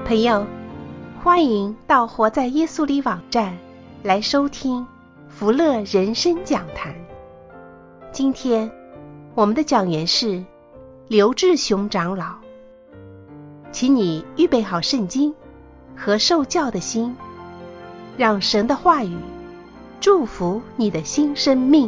朋友，欢迎到活在耶稣里网站来收听福乐人生讲坛。今天我们的讲员是刘志雄长老，请你预备好圣经和受教的心，让神的话语祝福你的新生命。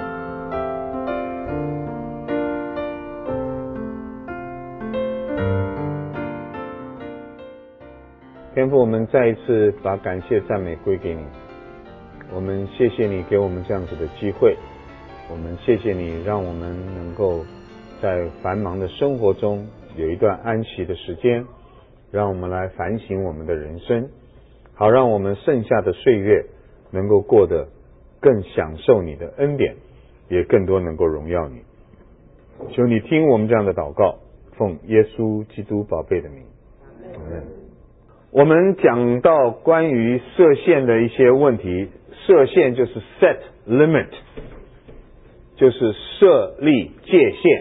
天父，我们再一次把感谢赞美归给你，我们谢谢你给我们这样子的机会，我们谢谢你让我们能够在繁忙的生活中有一段安息的时间，让我们来反省我们的人生，好让我们剩下的岁月能够过得更享受你的恩典，也更多能够荣耀你。求你听我们这样的祷告，奉耶稣基督宝贝的名，阿们。我们讲到关于设限的一些问题，设限就是 set limit， 就是设立界限。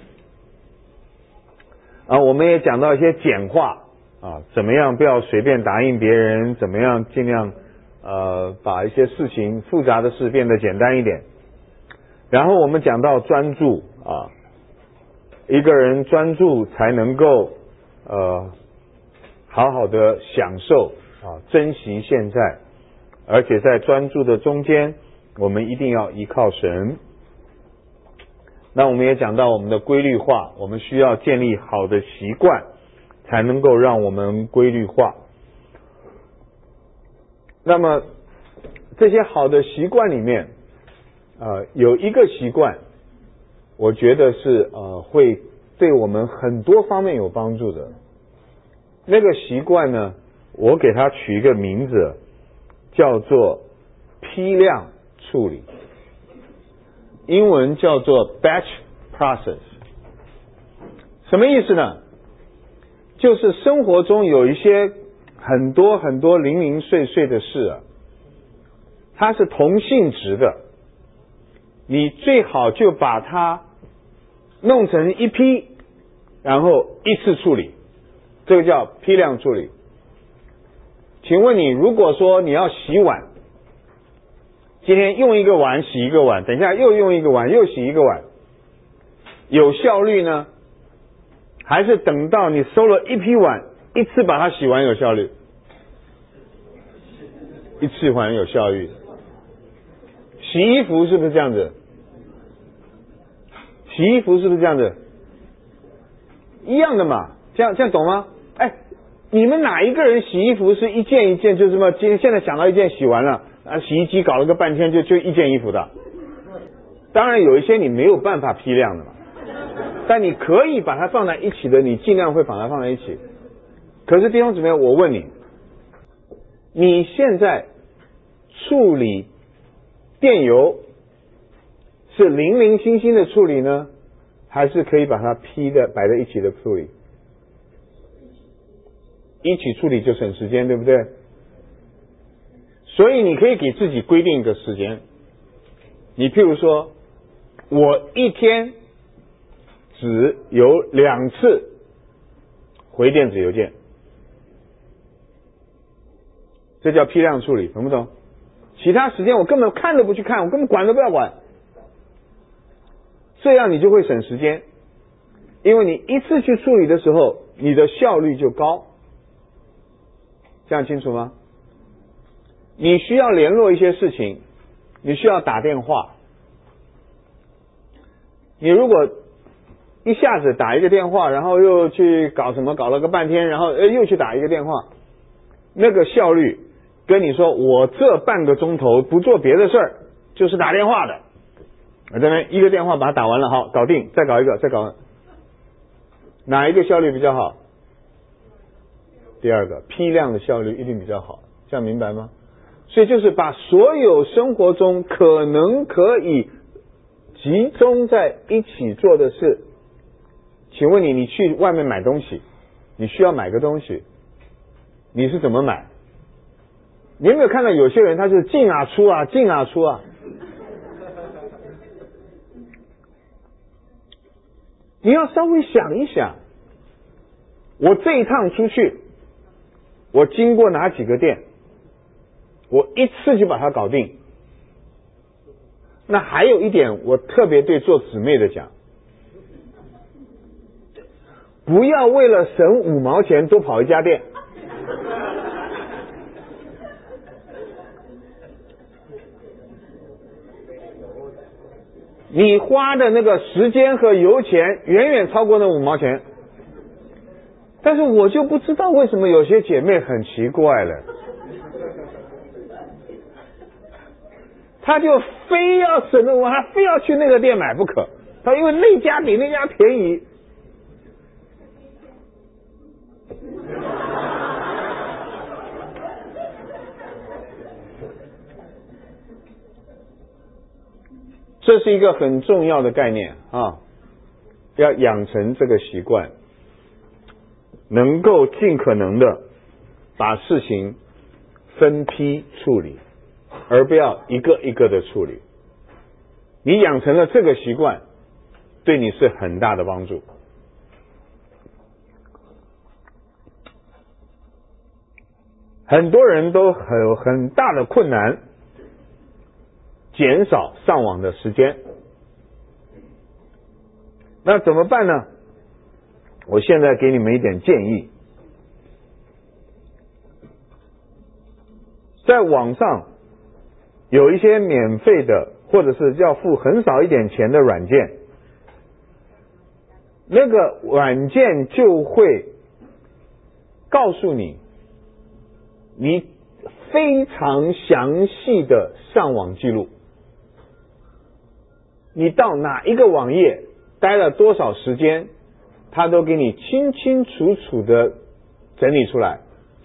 我们也讲到一些简化怎么样不要随便答应别人，怎么样尽量把一些事情复杂的事变得简单一点。然后我们讲到专注一个人专注才能够好好的享受珍惜现在，而且在专注的中间我们一定要依靠神。那我们也讲到我们的规律化，我们需要建立好的习惯才能够让我们规律化。那么这些好的习惯里面有一个习惯我觉得是会对我们很多方面有帮助的。那个习惯呢，我给它取一个名字叫做批量处理，英文叫做 batch process。 什么意思呢？就是生活中有一些很多零零碎碎的事它是同性质的，你最好就把它弄成一批，然后一次处理，这个叫批量处理。请问你，如果说你要洗碗，今天用一个碗洗一个碗，等一下又用一个碗又洗一个碗，有效率呢？还是等到你收了一批碗一次把它洗完有效率？一次还有效率。洗衣服是不是这样子？洗衣服是不是这样子？一样的嘛，这样懂吗？你们哪一个人洗衣服是一件一件就这么现在想到一件洗完了洗衣机搞了个半天就一件衣服的？当然有一些你没有办法批量的嘛，但你可以把它放在一起的，你尽量会把它放在一起。可是弟兄姊妹，我问你，你现在处理电邮是零零星星的处理呢，还是可以把它批的摆在一起的处理？一起处理就省时间，对不对？所以你可以给自己规定一个时间，你譬如说我一天只有2次回电子邮件，这叫批量处理，懂不懂？其他时间我根本看都不去看，我根本管都不要管，这样你就会省时间，因为你一次去处理的时候你的效率就高。这样清楚吗？你需要联络一些事情，你需要打电话，你如果一下子打一个电话，然后又去搞什么搞了个半天，然后又去打一个电话，那个效率跟你说我这半个钟头不做别的事儿就是打电话的，这边一个电话把它打完了，好，搞定，再搞一个，再搞，哪一个效率比较好？第二个，批量的效率一定比较好，这样明白吗？所以就是把所有生活中可能可以集中在一起做的事。请问你去外面买东西，你需要买个东西，你是怎么买？你有没有看到有些人他是进出啊？你要稍微想一想，我这一趟出去我经过哪几个店，我一次就把它搞定。那还有一点，我特别对做姊妹的讲，不要为了省5毛钱多跑一家店。你花的那个时间和油钱远远超过那5毛钱。但是我就不知道为什么有些姐妹很奇怪了，她就非要省那5毛，她非要去那个店买不可。她因为那家比那家便宜。这是一个很重要的概念啊，要养成这个习惯，能够尽可能的把事情分批处理，而不要一个一个的处理。你养成了这个习惯，对你是很大的帮助。很多人都有很大的困难减少上网的时间，那怎么办呢？我现在给你们一点建议。在网上有一些免费的或者是要付很少一点钱的软件，那个软件就会告诉你非常详细的上网记录，你到哪一个网页待了多少时间，它都给你清清楚楚的整理出来。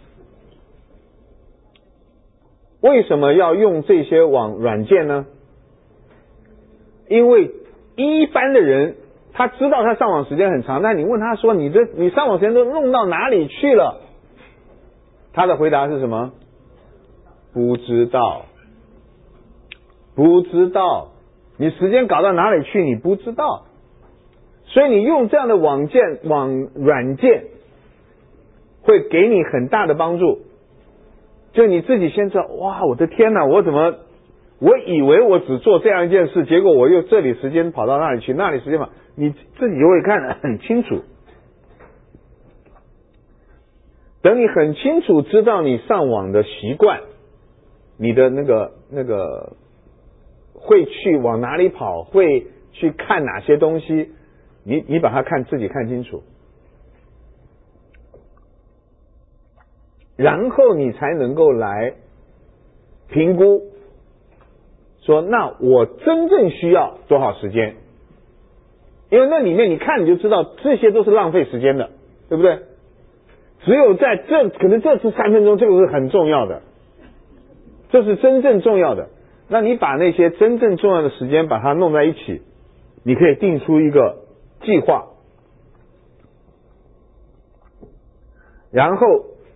为什么要用这些软件呢？因为一般的人他知道他上网时间很长，但你问他说你上网时间都弄到哪里去了，他的回答是什么？不知道。不知道。你时间搞到哪里去你不知道。所以你用这样的软件会给你很大的帮助。就你自己先知道，哇，我的天哪，我以为我只做这样一件事，结果我又这里时间跑到那里去，那里时间跑，你自己就会看得很清楚。等你很清楚知道你上网的习惯，你的那个会去往哪里跑，会去看哪些东西，你把它自己看清楚，然后你才能够来评估说，那我真正需要多少时间。因为那里面你看你就知道这些都是浪费时间的，对不对？只有在可能这次3分钟，这个是很重要的，这是真正重要的。那你把那些真正重要的时间把它弄在一起，你可以定出一个计划，然后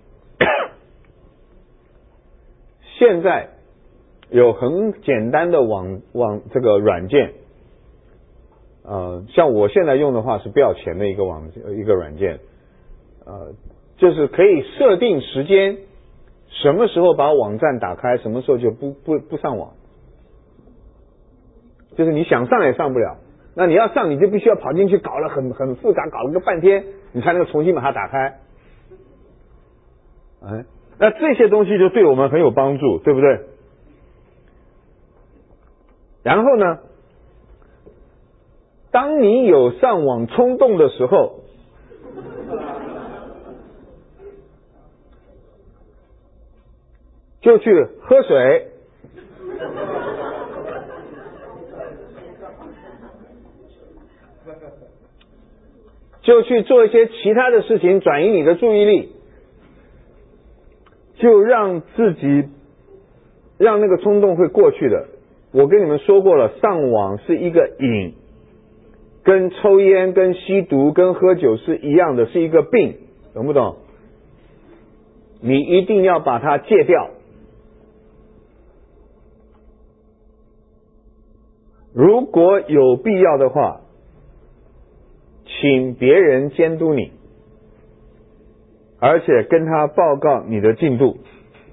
现在有很简单的这个软件，像我现在用的话是不要钱的一个软件，就是可以设定时间，什么时候把网站打开，什么时候就不上网，就是你想上也上不了。那你要上，你就必须要跑进去搞了很复杂，搞了个半天，你才能重新把它打开。那这些东西就对我们很有帮助，对不对？然后呢，当你有上网冲动的时候，就去喝水，就去做一些其他的事情，转移你的注意力，就让那个冲动会过去的。我跟你们说过了，上网是一个瘾，跟抽烟、跟吸毒、跟喝酒是一样的，是一个病，懂不懂？你一定要把它戒掉。如果有必要的话，请别人监督你， 而且跟他报告你的进度。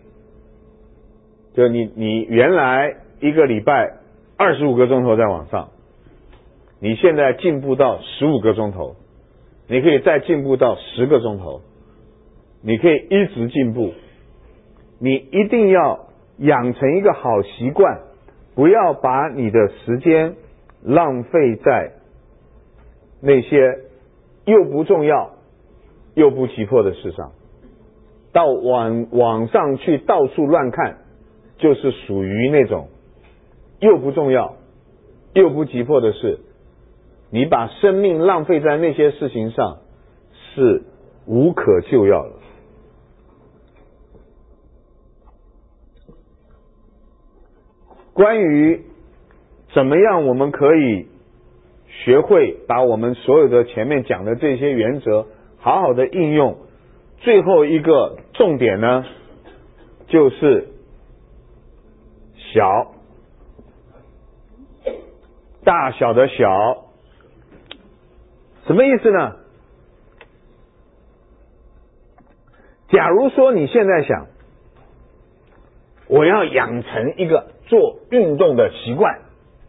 就你原来一个礼拜25个钟头在网上，你现在进步到15个钟头，你可以再进步到10个钟头，你可以一直进步。你一定要养成一个好习惯，不要把你的时间浪费在那些又不重要又不急迫的事上。到网上去到处乱看，就是属于那种又不重要又不急迫的事。你把生命浪费在那些事情上，是无可救药的。关于怎么样我们可以学会把我们所有的前面讲的这些原则好好的应用，最后一个重点呢，就是小，大小的小。什么意思呢？假如说你现在想，我要养成一个做运动的习惯，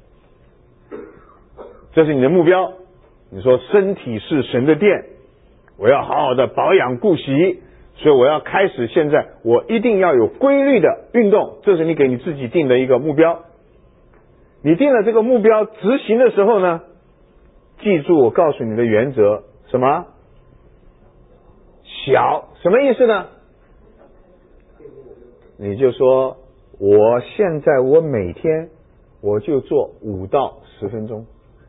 这是你的目标。你说身体是神的殿，我要好好的保养顾惜，所以我要开始现在我一定要有规律的运动，这是你给你自己定的一个目标。你定了这个目标，执行的时候呢，记住我告诉你的原则，什么？小，什么意思呢？你就说我每天我就做5到10分钟，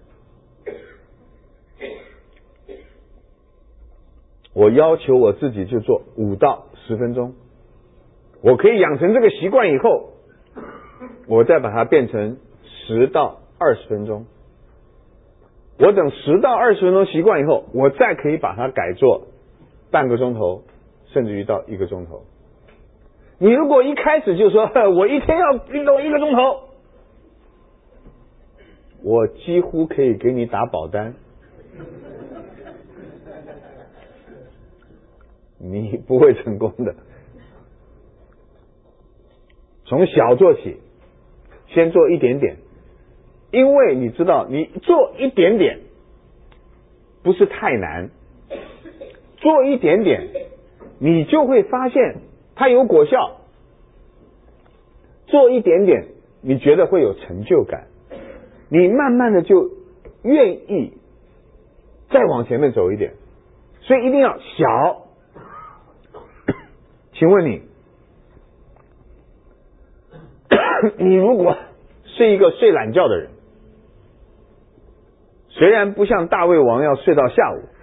我要求我自己就做5到10分钟。我可以养成这个习惯以后，我再把它变成10到20分钟。我等10到20分钟习惯以后，我再可以把它改做半个钟头，甚至于到1个钟头。你如果一开始就说我一天要运动1个钟头，我几乎可以给你打保单，你不会成功的。从小做起，先做一点点，因为你知道你做一点点不是太难，做一点点你就会发现它有果效，做一点点你觉得会有成就感，你慢慢的就愿意再往前面走一点。所以一定要小。请问你如果是一个睡懒觉的人，虽然不像大胃王要睡到下午，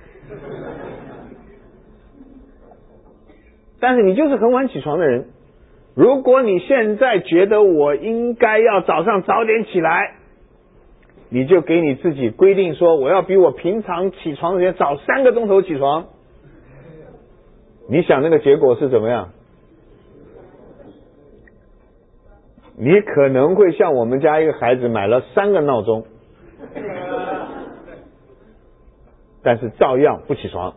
但是你就是很晚起床的人。如果你现在觉得我应该要早上早点起来，你就给你自己规定说，我要比我平常起床的时间早3个钟头起床。你想那个结果是怎么样？你可能会像我们家一个孩子买了3个闹钟，但是照样不起床。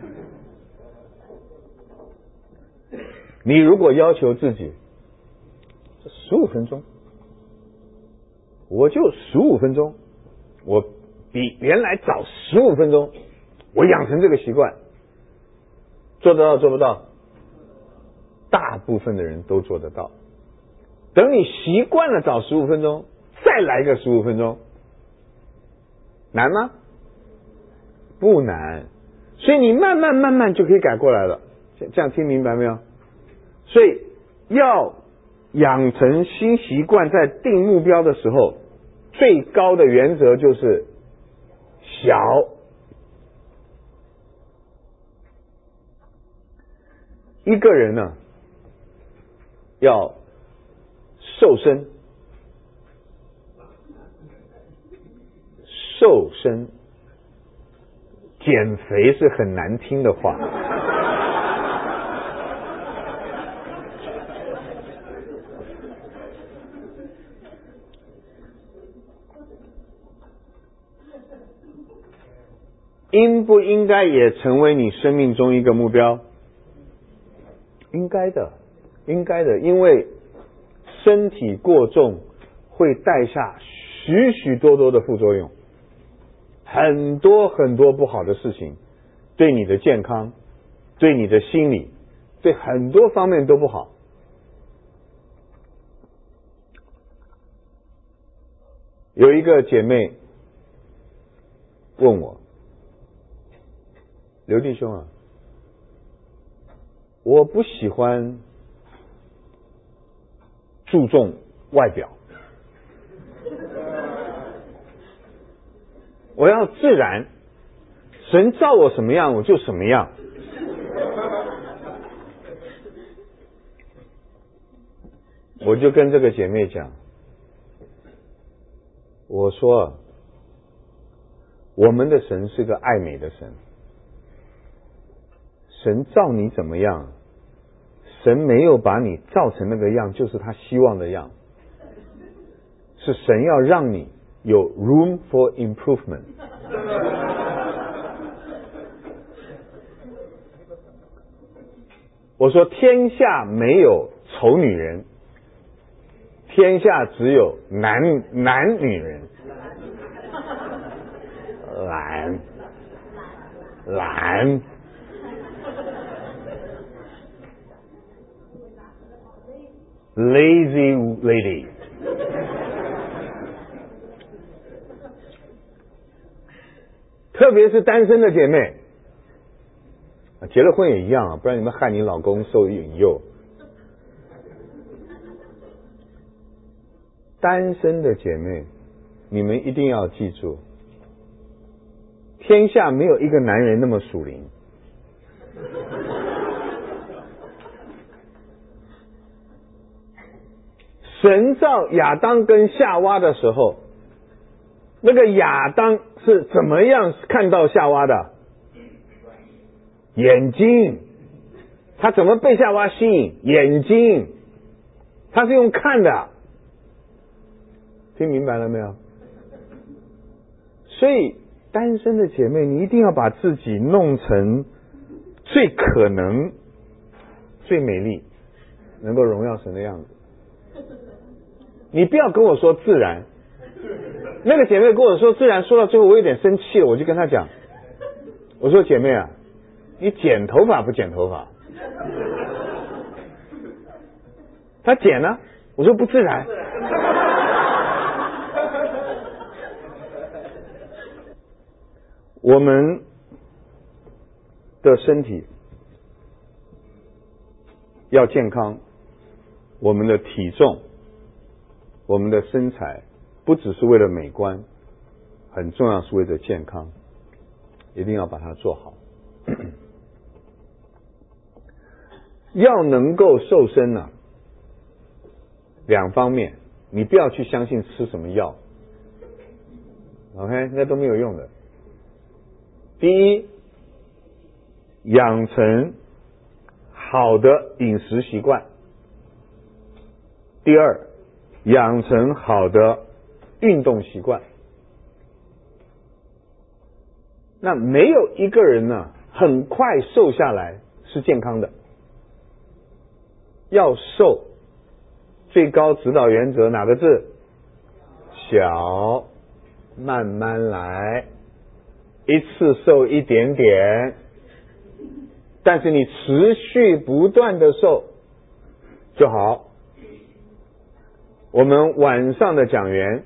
你如果要求自己15分钟，我就15分钟，我比原来早15分钟，我养成这个习惯，做得到做不到？大部分的人都做得到。等你习惯了早15分钟，再来个15分钟，难吗？不难。所以你慢慢就可以改过来了。这样听明白没有？所以要养成新习惯，在定目标的时候，最高的原则就是小。一个人呢，要瘦身，减肥是很难听的话。应不应该也成为你生命中一个目标？ 应该的，应该的，因为身体过重会带下许许多多的副作用，很多很多不好的事情，对你的健康，对你的心理，对很多方面都不好。有一个姐妹问我，刘弟兄啊，我不喜欢注重外表，我要自然，神造我什么样我就什么样。我就跟这个姐妹讲，我说我们的神是个爱美的神，神造你怎么样，神没有把你造成那个样就是他希望的样，是神要让你有 room for improvement。 我说天下没有丑女人，天下只有男女人，懒 lazy lady。 特别是单身的姐妹，结了婚也一样啊，不然你们害你老公受引诱。单身的姐妹，你们一定要记住，天下没有一个男人那么属灵。神造亚当跟夏娃的时候，那个亚当是怎么样看到夏娃的？眼睛。他怎么被夏娃吸引？眼睛。他是用看的。听明白了没有？所以单身的姐妹，你一定要把自己弄成最可能、最美丽、能够荣耀神的样子。你不要跟我说自然。那个姐妹跟我说自然，说到最后我有点生气了，我就跟她讲，我说姐妹啊，你剪头发不剪头发？她剪了，我说不自然。我们的身体要健康，我们的体重，我们的身材不只是为了美观，很重要是为了健康，一定要把它做好。要能够瘦身呢，两方面，你不要去相信吃什么药 ，OK， 那都没有用的。第一，养成好的饮食习惯；第二，养成好的运动习惯。那没有一个人呢，很快瘦下来是健康的。要瘦，最高指导原则哪个字？小，慢慢来，一次瘦一点点，但是你持续不断的瘦就好。我们晚上的讲员，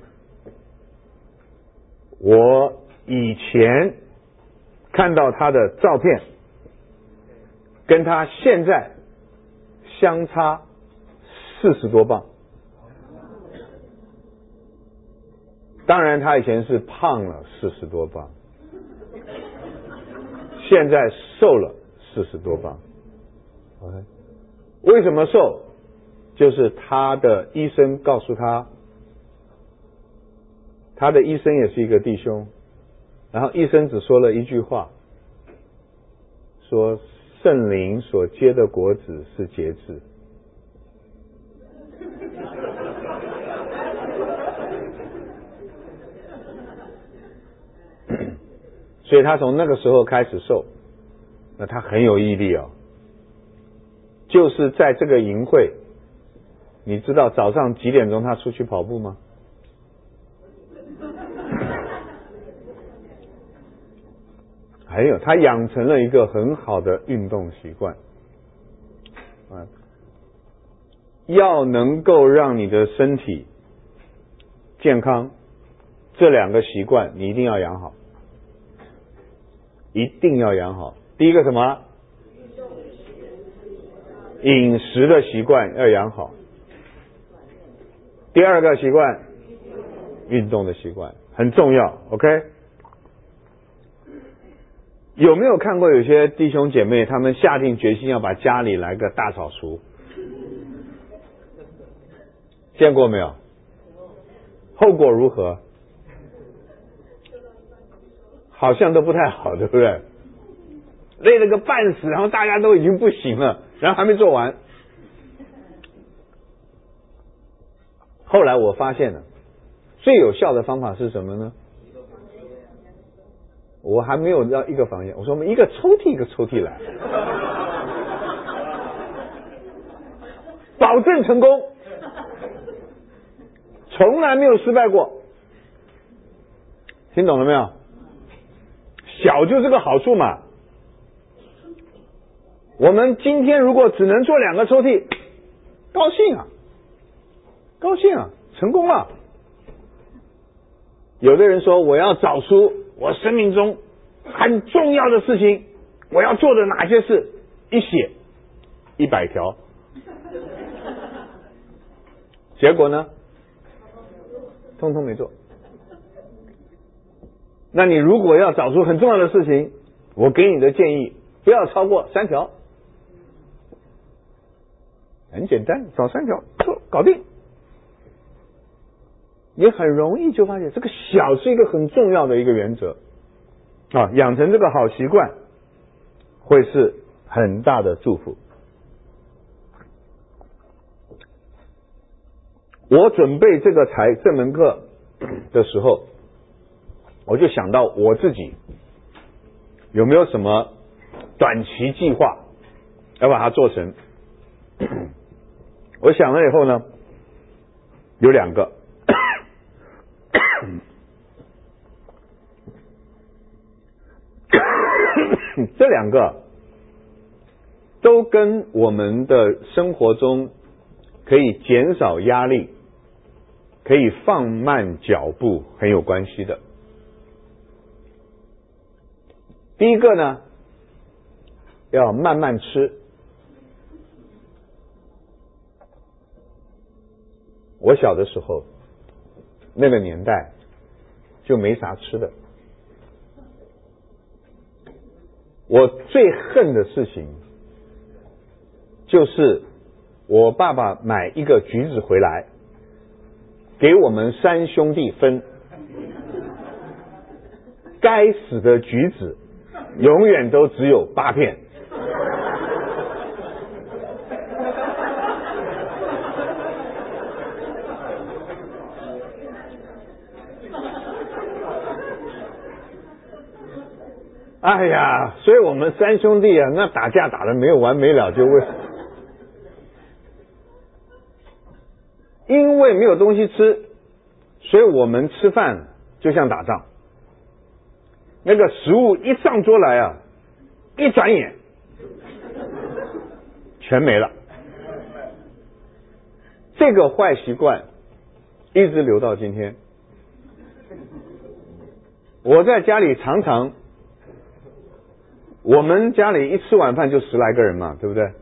我以前看到他的照片，跟他现在相差40多磅。当然他以前是胖了40多磅，现在瘦了40多磅。 OK， 为什么瘦？就是他的医生告诉他，他的医生也是一个弟兄，然后医生只说了一句话，说圣灵所结的果子是节制。所以他从那个时候开始瘦，那他很有毅力哦。 就是在这个营会，你知道早上几点钟他出去跑步吗？还有他养成了一个很好的运动习惯要能够让你的身体健康，这2个习惯你一定要养好，一定要养好。第一个什么？饮食的习惯要养好。第2个习惯，运动的习惯很重要 OK。 有没有看过有些弟兄姐妹他们下定决心要把家里来个大扫除？见过没有？后果如何？好像都不太好，对不对？累了个半死，然后大家都已经不行了，然后还没做完。后来我发现了最有效的方法是什么呢？我还没有到一个房间，我说我们一个抽屉一个抽屉来，保证成功，从来没有失败过。听懂了没有？小就是个好处嘛。我们今天如果只能做2个抽屉，高兴啊，高兴啊，成功了。有的人说我要找出我生命中很重要的事情，我要做的哪些事，一写100条，结果呢，通通没做。那你如果要找出很重要的事情，我给你的建议不要超过3条，很简单，找3条做搞定。你很容易就发现这个小是一个很重要的一个原则养成这个好习惯会是很大的祝福。我准备这门课的时候，我就想到我自己有没有什么短期计划要把它做成。我想了以后呢，有2个这2个都跟我们的生活中可以减少压力，可以放慢脚步很有关系的。第一个呢，要慢慢吃。我小的时候那个年代就没啥吃的，我最恨的事情就是我爸爸买一个橘子回来给我们3兄弟分，该死的橘子永远都只有8片。哎呀，所以我们3兄弟啊，那打架打得没有完没了，就因为没有东西吃，所以我们吃饭就像打仗。那个食物一上桌来啊，一转眼全没了。这个坏习惯一直留到今天。我在家里常常，我们家里一吃晚饭就10来个人嘛，对不对？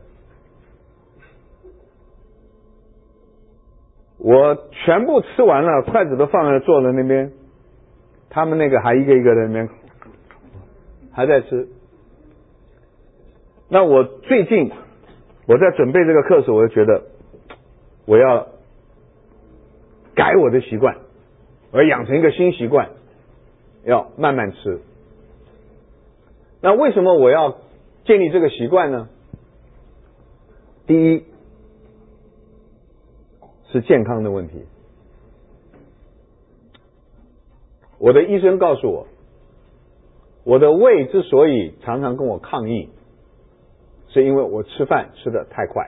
我全部吃完了，筷子都放在坐在那边，他们那个还一个一个在那边还在吃。那我最近我在准备这个课时，我就觉得我要改我的习惯，我要养成一个新习惯，要慢慢吃。那为什么我要建立这个习惯呢？第一是健康的问题。我的医生告诉我，我的胃之所以常常跟我抗议， 是因为我吃饭吃得太快。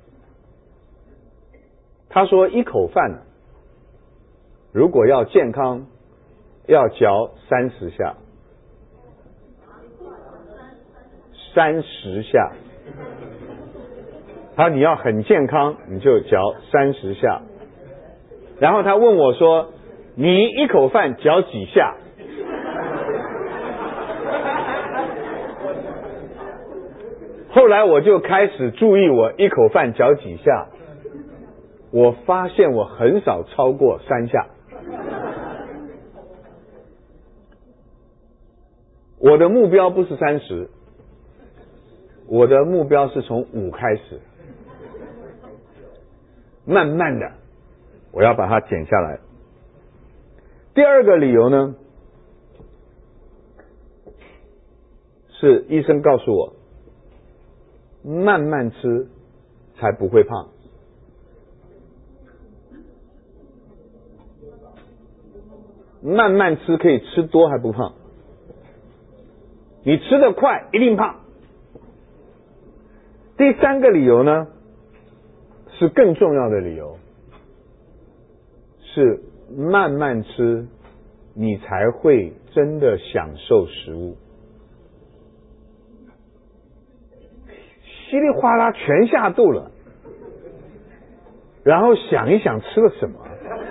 他说一口饭如果要健康，要嚼30下，30下。他说你要很健康，你就嚼30下。然后他问我说，你一口饭嚼几下？后来我就开始注意我一口饭嚼几下，我发现我很少超过3下。我的目标不是30，我的目标是从5开始，慢慢的我要把它减下来。第二个理由呢，是医生告诉我，慢慢吃才不会胖。慢慢吃可以吃多还不胖，你吃得快一定胖。第三个理由呢，是更重要的理由，是慢慢吃你才会真的享受食物。稀里哗啦全下肚了，然后想一想吃了什么。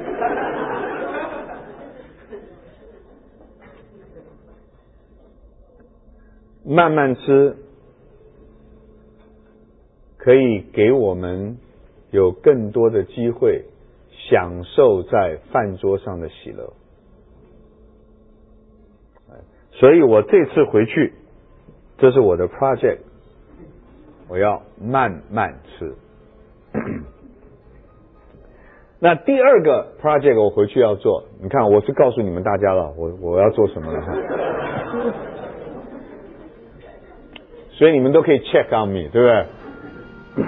慢慢吃可以给我们有更多的机会享受在饭桌上的喜乐。所以我这次回去，这是我的 project， 我要慢慢吃。那第二个 project 我回去要做，你看我是告诉你们大家了，我要做什么了。所以你们都可以 check on me， 对不对？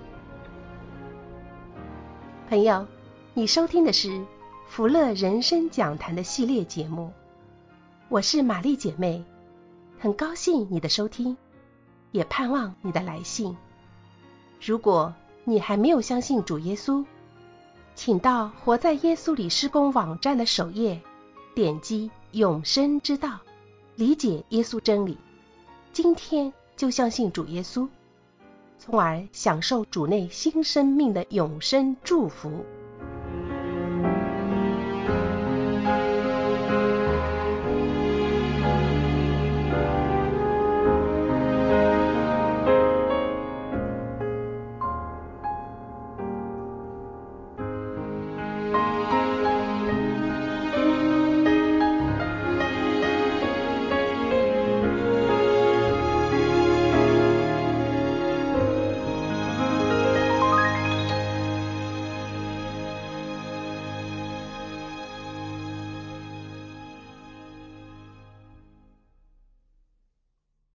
朋友，你收听的是福乐人生讲坛的系列节目，我是玛丽姐妹，很高兴你的收听，也盼望你的来信。如果你还没有相信主耶稣，请到活在耶稣里施工网站的首页，点击永生之道，理解耶稣真理，今天就相信主耶稣，从而享受主内新生命的永生祝福。